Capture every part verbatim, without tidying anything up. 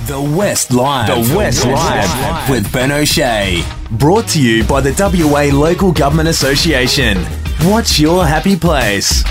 The West Live. The West Live with Ben O'Shea. Brought to you by the W A Local Government Association. What's your happy place?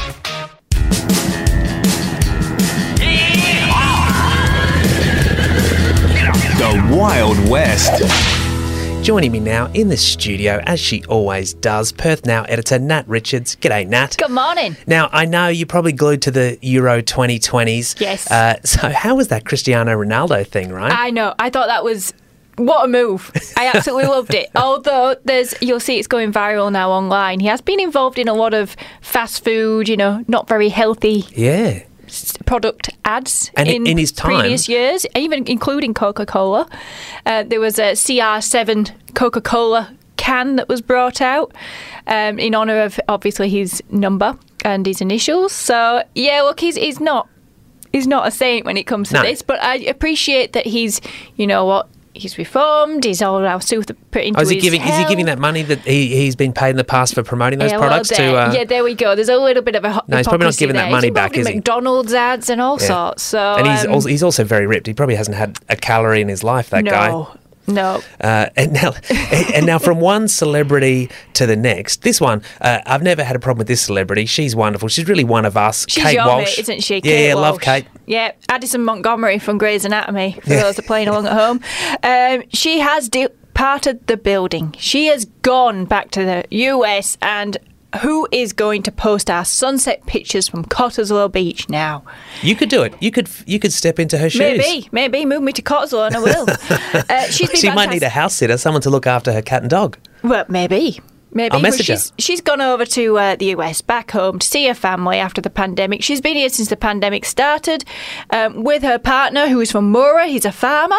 The Wild West. Joining me now in the studio, as she always does, Perth Now editor Nat Richards. G'day, Nat. Good morning. Now, I know you're probably glued to the Euro twenty twenties. Yes. Uh, so how was that Cristiano Ronaldo thing, right? I know. I thought that was... What a move. I absolutely loved it. Although there's, you'll see it's going viral now online. He has been involved in a lot of fast food, you know, not very healthy yeah. product ads and in, in his time, previous years, even including Coca-Cola. Uh, there was a C R seven Coca-Cola can that was brought out um, in honour of, obviously, his number and his initials. So, yeah, look, he's, he's not he's not a saint when it comes to no. this, but I appreciate that he's, you know what, he's reformed. He's all now super put into oh, is he his giving? health. Is he giving that money that he he's been paid in the past for promoting those yeah, well, products there, to? Uh, yeah, there we go. There's a little bit of a no, he's probably not giving there. that money he's back, in is he? McDonald's ads and all Yeah. sorts. So and he's um, also, he's also very ripped. He probably hasn't had a calorie in his life. That no, guy. No. Uh, and now, and now, from one celebrity to the next. This one, uh, I've never had a problem with this celebrity. She's wonderful. She's really one of us. She's Kate your Walsh, mate, isn't she? Yeah, Kate yeah, Walsh. love Kate. Yeah, Addison Montgomery from Grey's Anatomy. For Yeah. those that are playing along at home, um, she has departed the building. She has gone back to the U S and. Who is going to post our sunset pictures from Cottesloe Beach now? You could do it. You could you could step into her shoes. Maybe, maybe. Move me to Cottesloe and I will. uh, she's been She might fantastic. need a house sitter, someone to look after her cat and dog. Well, maybe. Maybe. I'll Well, message her. she's, she's gone over to uh, the U S, back home, to see her family after the pandemic. She's been here since the pandemic started um, with her partner, who is from Moora. He's a farmer.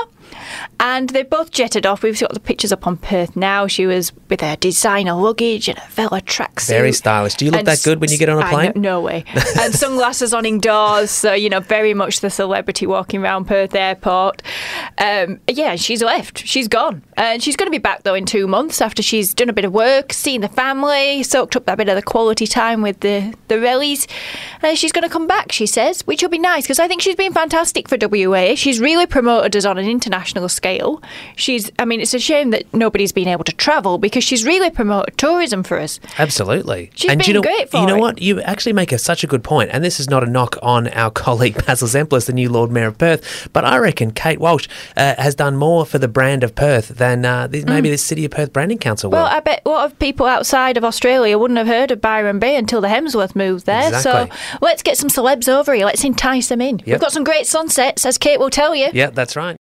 And they both jetted off. We've got the pictures up on Perth Now. She was with her designer luggage and a Vela tracksuit. Very stylish. Do you look And that good when you get on a I plane? know- no way. And sunglasses on indoors. So, you know, very much the celebrity walking around Perth Airport. Um, yeah, she's left. She's gone. And she's going to be back, though, in two months after she's done a bit of work, seen the family, soaked up that bit of the quality time with the, the rallies. And she's going to come back, she says, which will be nice because I think she's been fantastic for W A. She's really promoted us on an international scale. She's, I mean, it's a shame that nobody's been able to travel because she's really promoted tourism for us. Absolutely. She's and been you know, great for You know it. what? You actually make a, such a good point, and this is not a knock on our colleague Basil Zemplis, the new Lord Mayor of Perth, but I reckon Kate Walsh uh, has done more for the brand of Perth than uh, this, maybe the City of Perth Branding Council will. Well, I bet a lot of people outside of Australia wouldn't have heard of Byron Bay until the Hemsworth moved there. Exactly. So let's get some celebs over here. Let's entice them in. We've got some great sunsets, as Kate will tell you. Yeah, that's right.